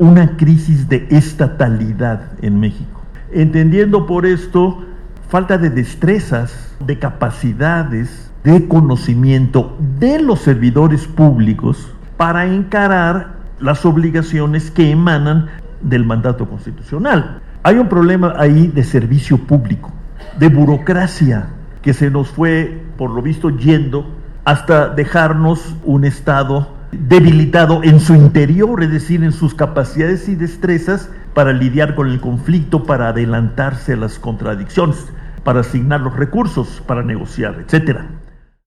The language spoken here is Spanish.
una crisis de estatalidad en México. Entendiendo por esto falta de destrezas, de capacidades, de conocimiento de los servidores públicos para encarar las obligaciones que emanan del mandato constitucional. Hay un problema ahí de servicio público, de burocracia, que se nos fue, por lo visto, yendo hasta dejarnos un Estado debilitado en su interior, es decir, en sus capacidades y destrezas para lidiar con el conflicto, para adelantarse a las contradicciones, para asignar los recursos, para negociar, etcétera.